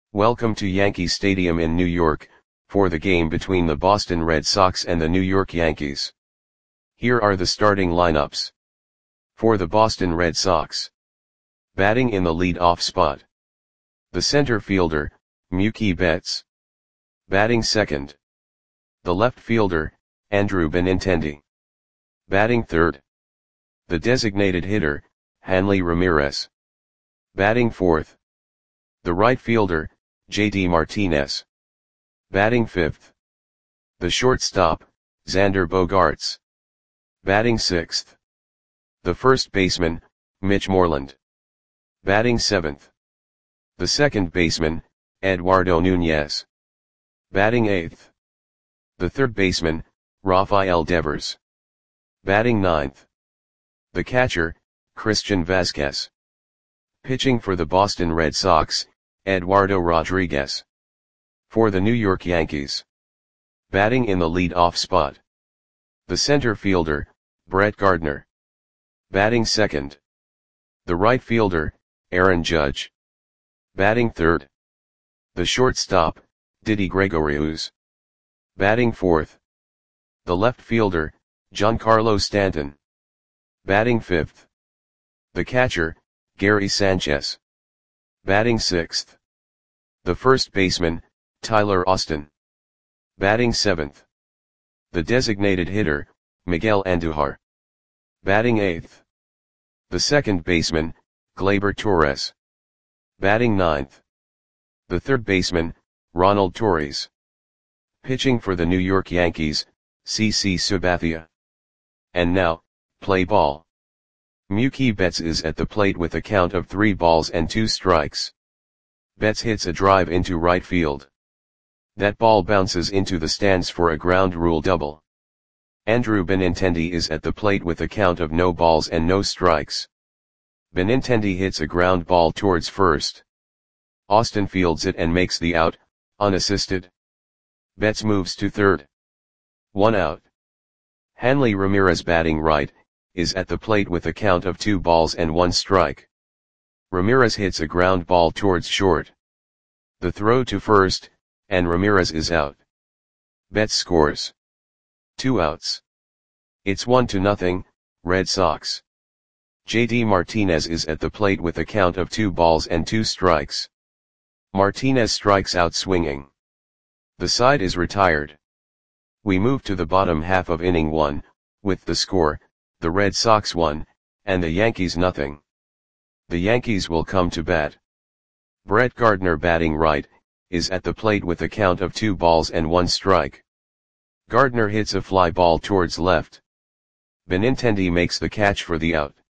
Welcome to Yankee Stadium in New York, for the game between the Boston Red Sox and the New York Yankees. Here are the starting lineups. For the Boston Red Sox. Batting in the lead-off spot. The center fielder, Mookie Betts. Batting second. The left fielder, Andrew Benintendi. Batting third. The designated hitter, Hanley Ramirez. Batting fourth. The right fielder, JD Martinez. Batting fifth. The shortstop, Xander Bogaerts. Batting sixth. The first baseman, Mitch Moreland. Batting seventh. The second baseman, Eduardo Nunez. Batting eighth. The third baseman, Rafael Devers. Batting ninth. The catcher, Christian Vazquez. Pitching for the Boston Red Sox, Eduardo Rodriguez. For the New York Yankees. Batting in the lead-off spot. The center fielder, Brett Gardner. Batting second. The right fielder, Aaron Judge. Batting third. The shortstop, Didi Gregorius. Batting fourth. The left fielder, Giancarlo Stanton. Batting fifth. The catcher, Gary Sanchez. Batting sixth. The first baseman, Tyler Austin. Batting seventh. The designated hitter, Miguel Andujar. Batting eighth. The second baseman, Gleyber Torres. Batting ninth. The third baseman, Ronald Torres. Pitching for the New York Yankees, CC Sabathia. And now, play ball. Mookie Betts is at the plate with a count of 3 balls and 2 strikes. Betts hits a drive into right field. That ball bounces into the stands for a ground rule double. Andrew Benintendi is at the plate with a count of no balls and no strikes. Benintendi hits a ground ball towards first. Austin fields it and makes the out, unassisted. Betts moves to third. 1 out. Hanley Ramirez, batting right, is at the plate with a count of 2 balls and 1 strike. Ramirez hits a ground ball towards short. The throw to first, and Ramirez is out. Betts scores. 2 outs. It's 1-0, Red Sox. JD Martinez is at the plate with a count of 2 balls and 2 strikes. Martinez strikes out swinging. The side is retired. We move to the bottom half of inning 1, with the score, the Red Sox 1, and the Yankees 0. The Yankees will come to bat. Brett Gardner, batting right, is at the plate with a count of 2 balls and 1 strike. Gardner hits a fly ball towards left. Benintendi makes the catch for the out.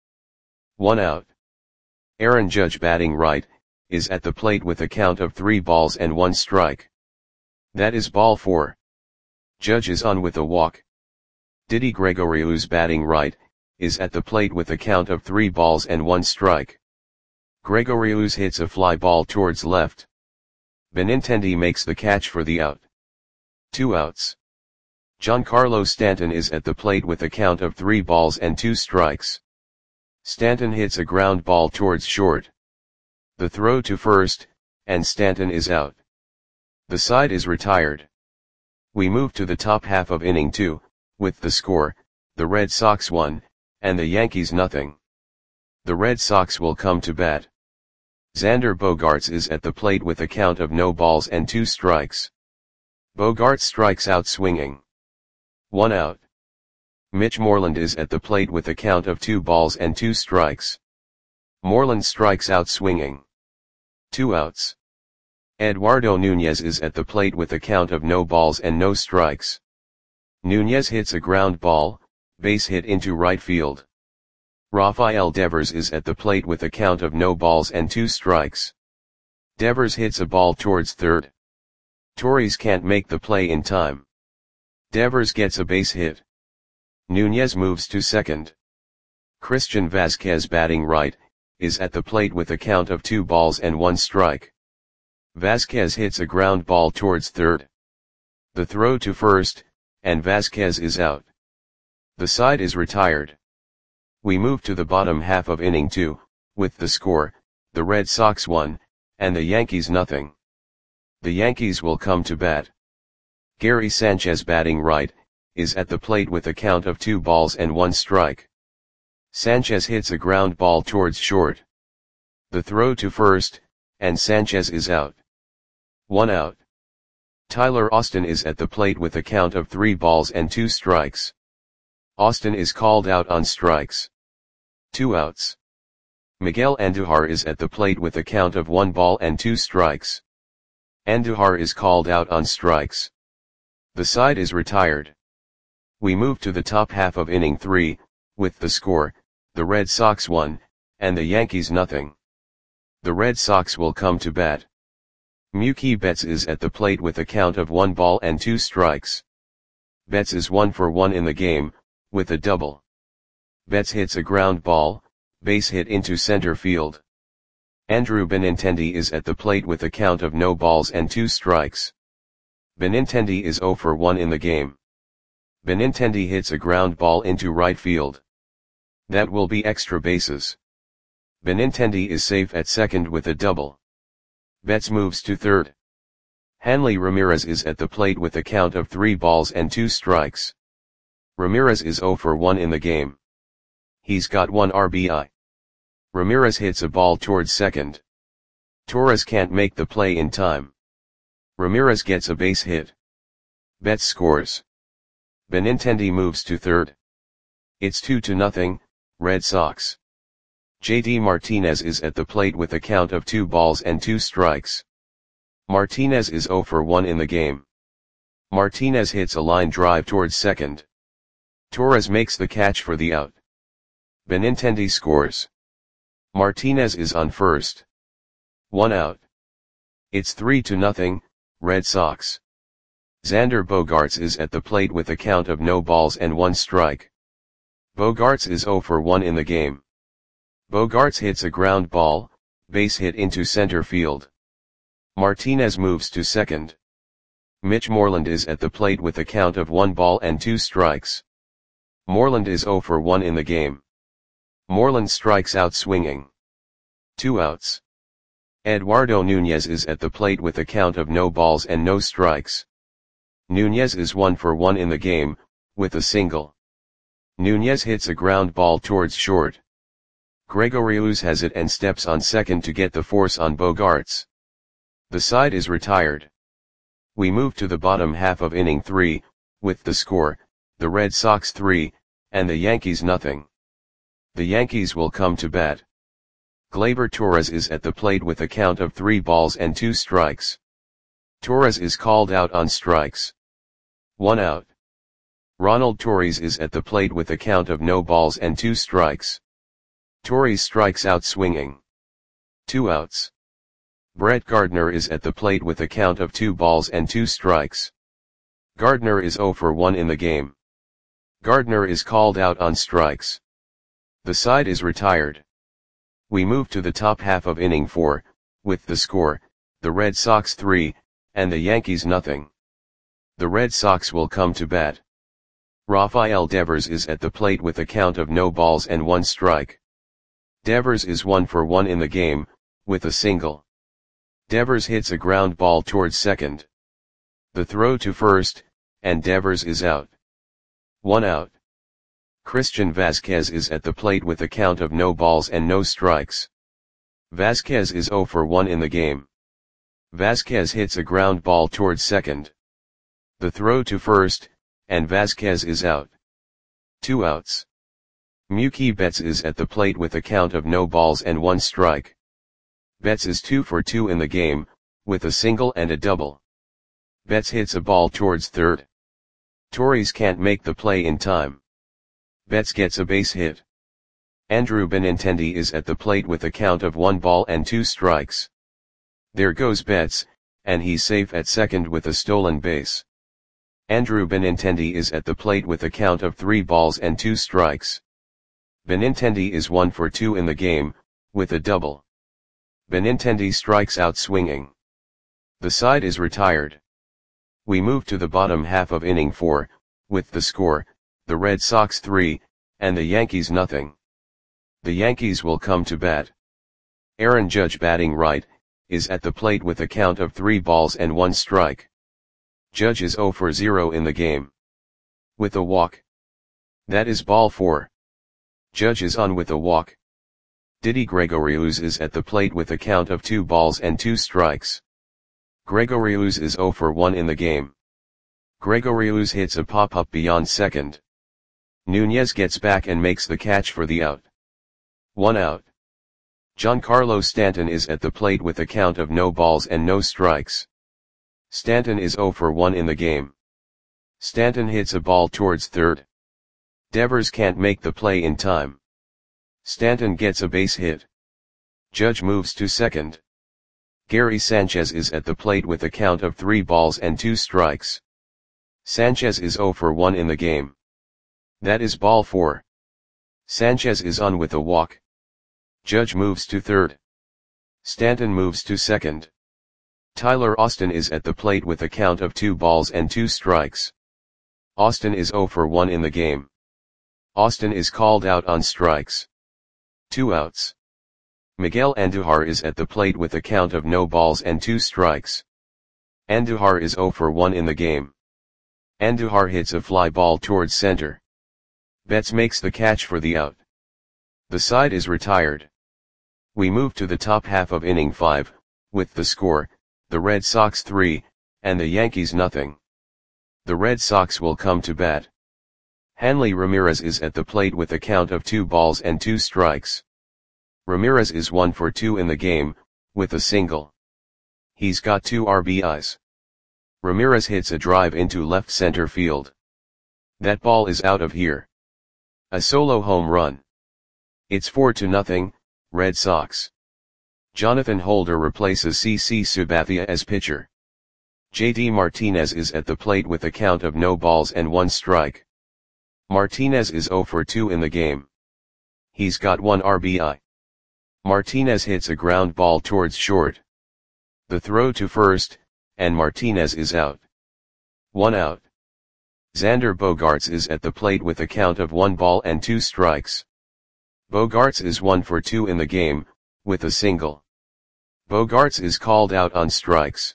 1 out. Aaron Judge, batting right, is at the plate with a count of 3 balls and 1 strike. That is ball 4. Judge is on with a walk. Didi Gregorius, batting right, is at the plate with a count of 3 balls and 1 strike. Gregorius hits a fly ball towards left. Benintendi makes the catch for the out. 2 outs. Giancarlo Stanton is at the plate with a count of 3 balls and 2 strikes. Stanton hits a ground ball towards short. The throw to first, and Stanton is out. The side is retired. We move to the top half of inning 2, with the score, the Red Sox 1, and the Yankees 0. The Red Sox will come to bat. Xander Bogaerts is at the plate with a count of no balls and 2 strikes. Bogaerts strikes out swinging. 1 out. Mitch Moreland is at the plate with a count of 2 balls and 2 strikes. Moreland strikes out swinging. 2 outs. Eduardo Nunez is at the plate with a count of no balls and no strikes. Nunez hits a ground ball, base hit into right field. Rafael Devers is at the plate with a count of no balls and 2 strikes. Devers hits a ball towards third. Torres can't make the play in time. Devers gets a base hit. Nunez moves to second. Christian Vazquez, batting right, is at the plate with a count of 2 balls and 1 strike. Vazquez hits a ground ball towards third. The throw to first, and Vazquez is out. The side is retired. We move to the bottom half of inning 2, with the score, the Red Sox 1, and the Yankees 0. The Yankees will come to bat. Gary Sanchez batting right, is at the plate with a count of 2 balls and 1 strike. Sanchez hits a ground ball towards short. The throw to first, and Sanchez is out. 1 out. Tyler Austin is at the plate with a count of 3 balls and 2 strikes. Austin is called out on strikes. 2 outs. Miguel Andujar is at the plate with a count of 1 ball and 2 strikes. Andujar is called out on strikes. The side is retired. We move to the top half of inning 3, with the score, the Red Sox 1, and the Yankees nothing. The Red Sox will come to bat. Mookie Betts is at the plate with a count of 1 ball and 2 strikes. Betts is 1 for 1 in the game, with a double. Betts hits a ground ball, base hit into center field. Andrew Benintendi is at the plate with a count of no balls and 2 strikes. Benintendi is 0 for 1 in the game. Benintendi hits a ground ball into right field. That will be extra bases. Benintendi is safe at second with a double. Betts moves to third. Hanley Ramirez is at the plate with a count of 3 balls and 2 strikes. Ramirez is 0 for 1 in the game. He's got 1 RBI. Ramirez hits a ball towards second. Torres can't make the play in time. Ramirez gets a base hit. Betts scores. Benintendi moves to third. It's 2-0, Red Sox. JD Martinez is at the plate with a count of 2 balls and 2 strikes. Martinez is 0 for 1 in the game. Martinez hits a line drive towards second. Torres makes the catch for the out. Benintendi scores. Martinez is on first. 1 out. It's 3-0, Red Sox. Xander Bogaerts is at the plate with a count of no balls and 1 strike. Bogaerts is 0 for 1 in the game. Bogaerts hits a ground ball, base hit into center field. Martinez moves to second. Mitch Moreland is at the plate with a count of 1 ball and 2 strikes. Moreland is 0 for 1 in the game. Moreland strikes out swinging. 2 outs. Eduardo Nunez is at the plate with a count of no balls and no strikes. Nunez is 1 for 1 in the game, with a single. Nunez hits a ground ball towards short. Gregorius has it and steps on second to get the force on Bogaerts. The side is retired. We move to the bottom half of inning 3, with the score, the Red Sox 3, and the Yankees nothing. The Yankees will come to bat. Gleyber Torres is at the plate with a count of 3 balls and 2 strikes. Torres is called out on strikes. 1 out. Ronald Torres is at the plate with a count of no balls and 2 strikes. Torres strikes out swinging. 2 outs. Brett Gardner is at the plate with a count of 2 balls and 2 strikes. Gardner is 0 for 1 in the game. Gardner is called out on strikes. The side is retired. We move to the top half of inning 4, with the score, the Red Sox 3, and the Yankees nothing. The Red Sox will come to bat. Rafael Devers is at the plate with a count of no balls and 1 strike. Devers is 1 for 1 in the game, with a single. Devers hits a ground ball towards second. The throw to first, and Devers is out. 1 out. Christian Vazquez is at the plate with a count of no balls and no strikes. Vazquez is 0 for 1 in the game. Vazquez hits a ground ball towards second. The throw to first, and Vazquez is out. 2 outs. Mookie Betts is at the plate with a count of no balls and 1 strike. Betts is 2 for 2 in the game, with a single and a double. Betts hits a ball towards third. Torres can't make the play in time. Betts gets a base hit. Andrew Benintendi is at the plate with a count of 1 ball and 2 strikes. There goes Betts, and he's safe at second with a stolen base. Andrew Benintendi is at the plate with a count of 3 balls and 2 strikes. Benintendi is 1 for 2 in the game, with a double. Benintendi strikes out swinging. The side is retired. We move to the bottom half of inning 4, with the score, the Red Sox 3, and the Yankees nothing. The Yankees will come to bat. Aaron Judge batting right, is at the plate with a count of 3 balls and 1 strike. Judge is 0 for 0 in the game. With a walk. That is ball 4. Judge is on with a walk. Didi Gregorius is at the plate with a count of 2 balls and 2 strikes. Gregorius is 0 for 1 in the game. Gregorius hits a pop-up beyond second. Nunez gets back and makes the catch for the out. 1 out. Giancarlo Stanton is at the plate with a count of no balls and no strikes. Stanton is 0 for 1 in the game. Stanton hits a ball towards third. Devers can't make the play in time. Stanton gets a base hit. Judge moves to second. Gary Sanchez is at the plate with a count of 3 balls and 2 strikes. Sanchez is 0 for 1 in the game. That is ball 4. Sanchez is on with a walk. Judge moves to third. Stanton moves to second. Tyler Austin is at the plate with a count of 2 balls and 2 strikes. Austin is 0 for 1 in the game. Austin is called out on strikes. 2 outs. Miguel Andujar is at the plate with a count of no balls and 2 strikes. Andujar is 0 for 1 in the game. Andujar hits a fly ball towards center. Betts makes the catch for the out. The side is retired. We move to the top half of inning 5, with the score, the Red Sox 3, and the Yankees nothing. The Red Sox will come to bat. Hanley Ramirez is at the plate with a count of 2 balls and 2 strikes. Ramirez is 1 for 2 in the game, with a single. He's got 2 RBIs. Ramirez hits a drive into left center field. That ball is out of here. A solo home run. It's 4-0, Red Sox. Jonathan Holder replaces CC Sabathia as pitcher. JD Martinez is at the plate with a count of no balls and 1 strike. Martinez is 0 for 2 in the game. He's got 1 RBI. Martinez hits a ground ball towards short. The throw to first, and Martinez is out. 1 out. Xander Bogaerts is at the plate with a count of 1 ball and 2 strikes. Bogaerts is 1 for 2 in the game, with a single. Bogaerts is called out on strikes.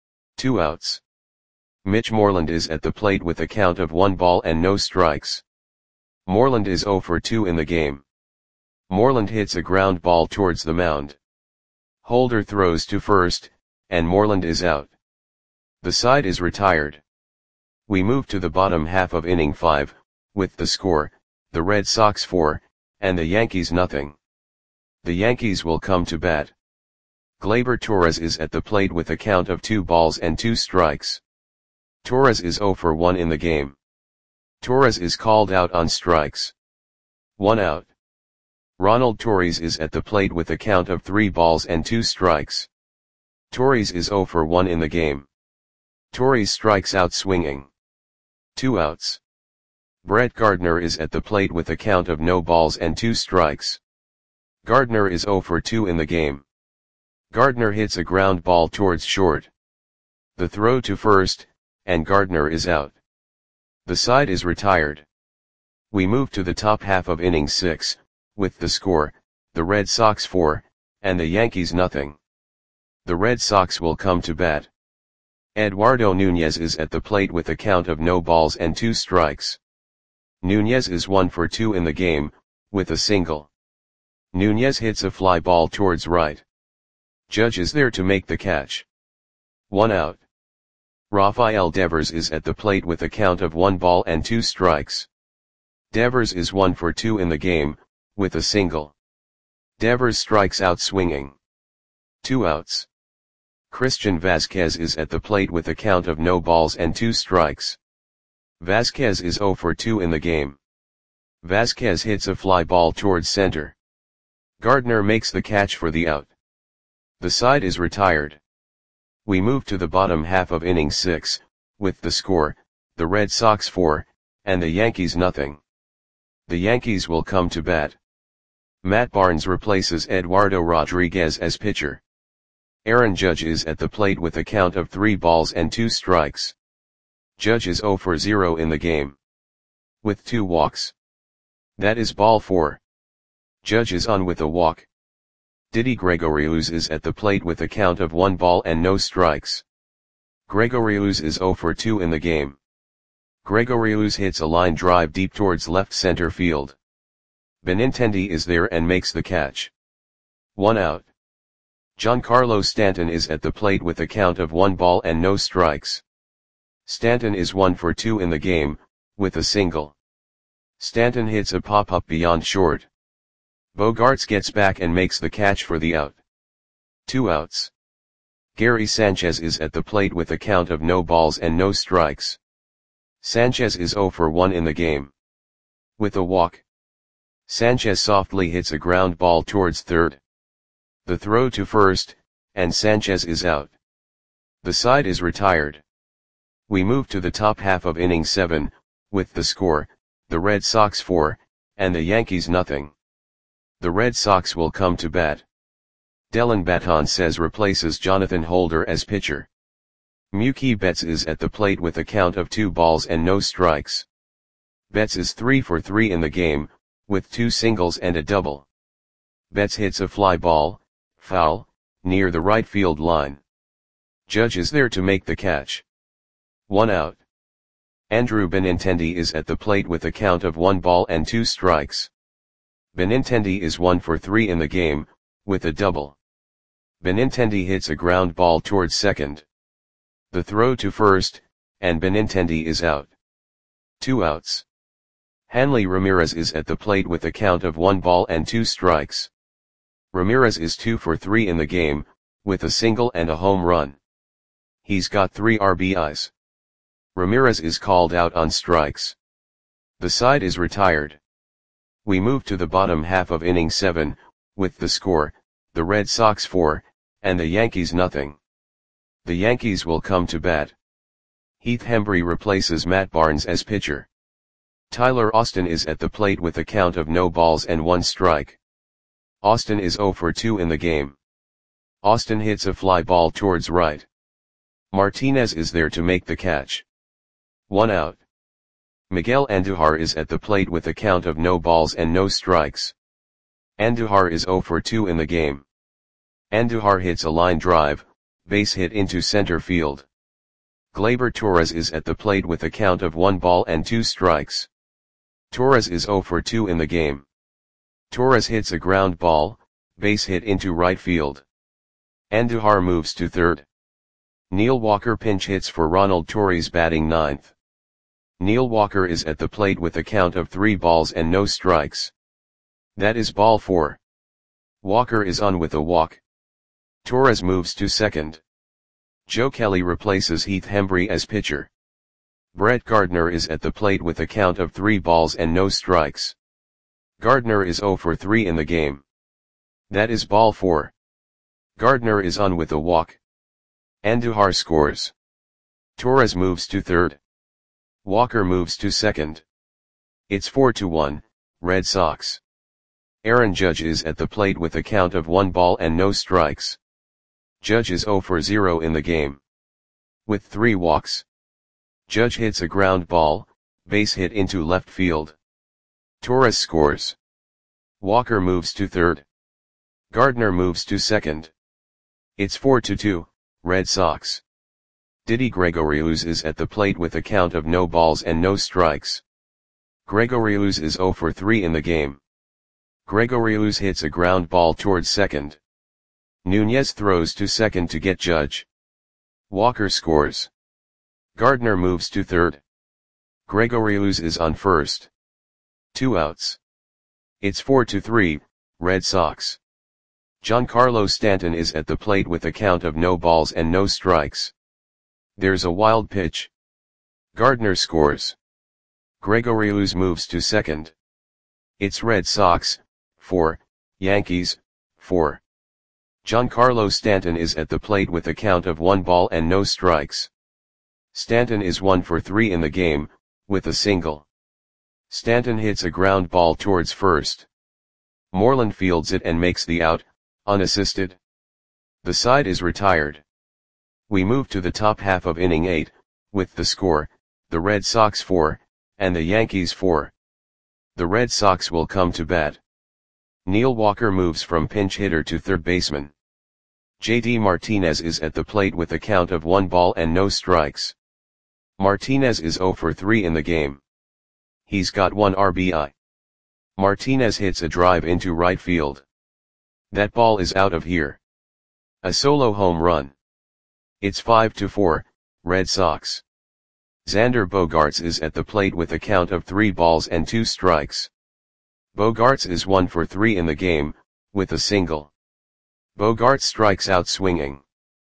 2 outs. Mitch Moreland is at the plate with a count of 1 ball and no strikes. Moreland is 0 for 2 in the game. Moreland hits a ground ball towards the mound. Holder throws to first, and Moreland is out. The side is retired. We move to the bottom half of inning 5, with the score, the Red Sox 4, and the Yankees nothing. The Yankees will come to bat. Gleyber Torres is at the plate with a count of 2 balls and 2 strikes. Torres is 0 for 1 in the game. Torres is called out on strikes. 1 out. Ronald Torres is at the plate with a count of 3 balls and 2 strikes. Torres is 0 for 1 in the game. Torres strikes out swinging. 2 outs. Brett Gardner is at the plate with a count of no balls and 2 strikes. Gardner is 0 for 2 in the game. Gardner hits a ground ball towards short. The throw to first, and Gardner is out. The side is retired. We move to the top half of inning 6, with the score, the Red Sox 4, and the Yankees nothing. The Red Sox will come to bat. Eduardo Nunez is at the plate with a count of no balls and 2 strikes. Nunez is 1 for 2 in the game, with a single. Nunez hits a fly ball towards right. Judge is there to make the catch. 1 out. Rafael Devers is at the plate with a count of 1 ball and 2 strikes. Devers is 1 for 2 in the game, with a single. Devers strikes out swinging. 2 outs. Christian Vasquez is at the plate with a count of no balls and 2 strikes. Vasquez is 0 for 2 in the game. Vasquez hits a fly ball towards center. Gardner makes the catch for the out. The side is retired. We move to the bottom half of inning 6, with the score, the Red Sox 4, and the Yankees nothing. The Yankees will come to bat. Matt Barnes replaces Eduardo Rodriguez as pitcher. Aaron Judge is at the plate with a count of 3 balls and 2 strikes. Judge is 0 for 0 in the game. With 2 walks. That is ball 4. Judge is on with a walk. Didi Gregorius is at the plate with a count of 1 ball and no strikes. Gregorius is 0 for 2 in the game. Gregorius hits a line drive deep towards left center field. Benintendi is there and makes the catch. 1 out. Giancarlo Stanton is at the plate with a count of 1 ball and no strikes. Stanton is 1 for 2 in the game, with a single. Stanton hits a pop-up beyond short. Bogaerts gets back and makes the catch for the out. 2 outs. Gary Sanchez is at the plate with a count of no balls and no strikes. Sanchez is 0 for 1 in the game. With a walk. Sanchez softly hits a ground ball towards third. The throw to first, and Sanchez is out. The side is retired. We move to the top half of inning 7, with the score, the Red Sox 4, and the Yankees nothing. The Red Sox will come to bat. Dellin Betances replaces Jonathan Holder as pitcher. Mookie Betts is at the plate with a count of 2 balls and no strikes. Betts is 3 for 3 in the game, with 2 singles and a double. Betts hits a fly ball, foul, near the right field line. Judge is there to make the catch. 1 out. Andrew Benintendi is at the plate with a count of 1 ball and 2 strikes. Benintendi is 1 for 3 in the game, with a double. Benintendi hits a ground ball towards second. The throw to first, and Benintendi is out. 2 outs. Hanley Ramirez is at the plate with a count of 1 ball and 2 strikes. Ramirez is 2 for 3 in the game, with a single and a home run. He's got 3 RBIs. Ramirez is called out on strikes. The side is retired. We move to the bottom half of inning 7, with the score, the Red Sox 4, and the Yankees nothing. The Yankees will come to bat. Heath Hembree replaces Matt Barnes as pitcher. Tyler Austin is at the plate with a count of no balls and 1 strike. Austin is 0 for 2 in the game. Austin hits a fly ball towards right. Martinez is there to make the catch. 1 out. Miguel Andujar is at the plate with a count of no balls and no strikes. Andujar is 0 for 2 in the game. Andujar hits a line drive, base hit into center field. Gleyber Torres is at the plate with a count of 1 ball and 2 strikes. Torres is 0 for 2 in the game. Torres hits a ground ball, base hit into right field. Andujar moves to third. Neil Walker pinch hits for Ronald Torres batting 9th. Neil Walker is at the plate with a count of 3 balls and no strikes. That is ball 4. Walker is on with a walk. Torres moves to second. Joe Kelly replaces Heath Hembree as pitcher. Brett Gardner is at the plate with a count of 3 balls and no strikes. Gardner is 0 for 3 in the game. That is ball 4. Gardner is on with a walk. Andujar scores. Torres moves to third. Walker moves to second. It's 4-1, Red Sox. Aaron Judge is at the plate with a count of 1 ball and no strikes. Judge is 0 for 0 in the game. With 3 walks. Judge hits a ground ball, base hit into left field. Torres scores. Walker moves to third. Gardner moves to second. It's 4-2, Red Sox. Didi Gregorius is at the plate with a count of no balls and no strikes. Gregorius is 0 for 3 in the game. Gregorius hits a ground ball towards second. Nunez throws to second to get Judge. Walker scores. Gardner moves to third. Gregorius is on first. 2 outs. It's 4-3, Red Sox. Giancarlo Stanton is at the plate with a count of no balls and no strikes. There's a wild pitch. Gardner scores. Gregorius moves to second. It's Red Sox 4, Yankees 4. Giancarlo Stanton is at the plate with a count of 1 ball and no strikes. Stanton is 1 for 3 in the game, with a single. Stanton hits a ground ball towards first. Moreland fields it and makes the out, unassisted. The side is retired. We move to the top half of inning 8, with the score, the Red Sox 4, and the Yankees 4. The Red Sox will come to bat. Neil Walker moves from pinch hitter to third baseman. JD Martinez is at the plate with a count of 1 ball and no strikes. Martinez is 0 for 3 in the game. He's got 1 RBI. Martinez hits a drive into right field. That ball is out of here. A solo home run. It's 5-4, Red Sox. Xander Bogaerts is at the plate with a count of 3 balls and 2 strikes. Bogaerts is 1 for 3 in the game, with a single. Bogaerts strikes out swinging.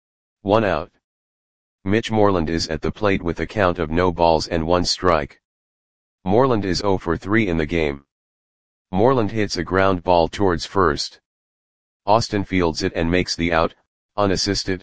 1 out. Mitch Moreland is at the plate with a count of no balls and 1 strike. Moreland is 0 for 3 in the game. Moreland hits a ground ball towards first. Austin fields it and makes the out, unassisted.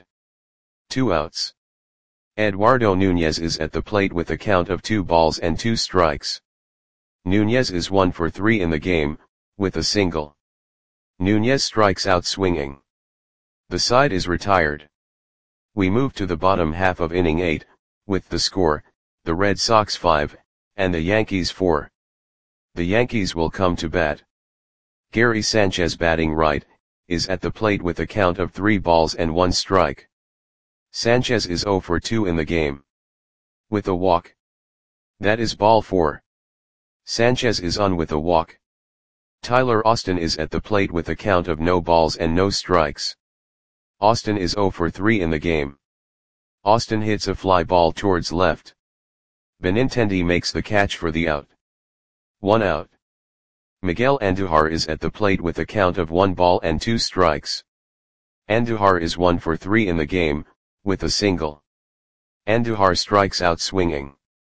2 outs. Eduardo Nunez is at the plate with a count of 2 balls and 2 strikes. Nunez is 1 for 3 in the game, with a single. Nunez strikes out swinging. The side is retired. We move to the bottom half of inning 8, with the score, the Red Sox 5, and the Yankees 4. The Yankees will come to bat. Gary Sanchez, batting right, is at the plate with a count of 3 balls and 1 strike. Sanchez is 0 for 2 in the game. With a walk. That is ball 4. Sanchez is on with a walk. Tyler Austin is at the plate with a count of no balls and no strikes. Austin is 0 for 3 in the game. Austin hits a fly ball towards left. Benintendi makes the catch for the out. 1 out. Miguel Andujar is at the plate with a count of 1 ball and 2 strikes. Andujar is 1 for 3 in the game, with a single. Andujar strikes out swinging.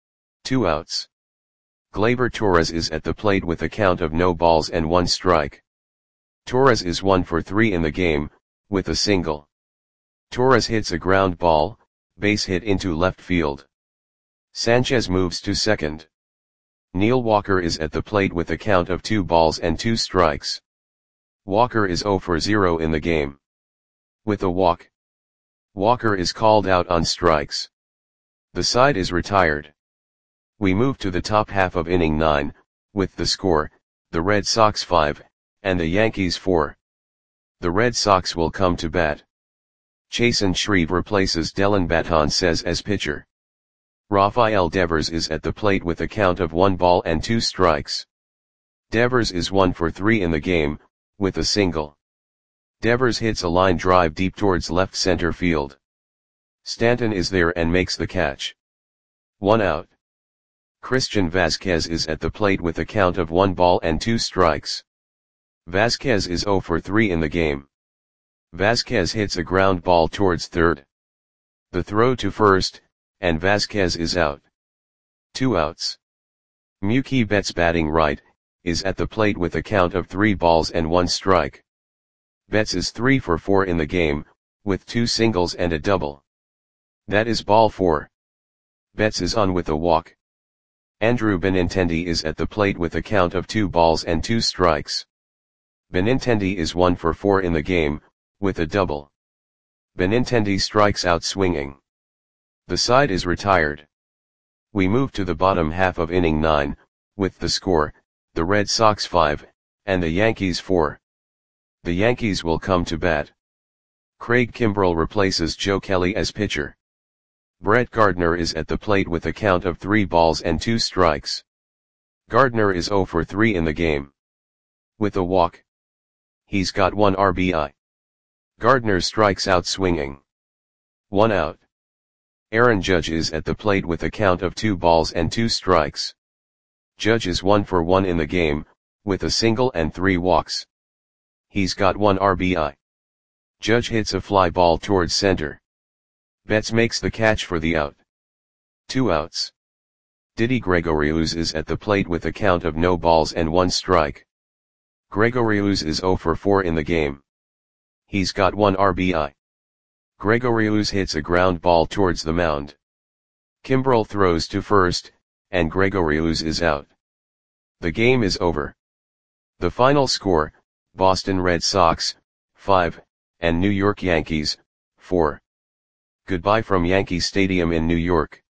2 outs. Gleyber Torres is at the plate with a count of no balls and 1 strike. Torres is 1 for 3 in the game, with a single. Torres hits a ground ball, base hit into left field. Sanchez moves to second. Neil Walker is at the plate with a count of 2 balls and 2 strikes. Walker is 0 for 0 in the game. With a walk. Walker is called out on strikes. The side is retired. We move to the top half of inning 9, with the score, the Red Sox 5, and the Yankees 4. The Red Sox will come to bat. Chasen Shreve replaces Dellin Betances as pitcher. Rafael Devers is at the plate with a count of 1 ball and 2 strikes. Devers is 1 for 3 in the game, with a single. Devers hits a line drive deep towards left center field. Stanton is there and makes the catch. 1 out. Christian Vazquez is at the plate with a count of 1 ball and 2 strikes. Vazquez is 0 for 3 in the game. Vazquez hits a ground ball towards third. The throw to first, and Vazquez is out. 2 outs. Mookie Betts, batting right, is at the plate with a count of 3 balls and 1 strike. Betts is 3 for 4 in the game, with 2 singles and a double. That is ball 4. Betts is on with a walk. Andrew Benintendi is at the plate with a count of 2 balls and 2 strikes. Benintendi is 1 for 4 in the game, with a double. Benintendi strikes out swinging. The side is retired. We move to the bottom half of inning 9, with the score, the Red Sox 5, and the Yankees 4. The Yankees will come to bat. Craig Kimbrell replaces Joe Kelly as pitcher. Brett Gardner is at the plate with a count of 3 balls and 2 strikes. Gardner is 0 for 3 in the game. With a walk. He's got 1 RBI. Gardner strikes out swinging. 1 out. Aaron Judge is at the plate with a count of 2 balls and 2 strikes. Judge is 1 for 1 in the game, with a single and 3 walks. He's got 1 RBI. Judge hits a fly ball towards center. Betts makes the catch for the out. 2 outs. Didi Gregorius is at the plate with a count of no balls and 1 strike. Gregorius is 0 for 4 in the game. He's got 1 RBI. Gregorius hits a ground ball towards the mound. Kimbrell throws to first, and Gregorius is out. The game is over. The final score, Boston Red Sox, 5, and New York Yankees, 4. Goodbye from Yankee Stadium in New York.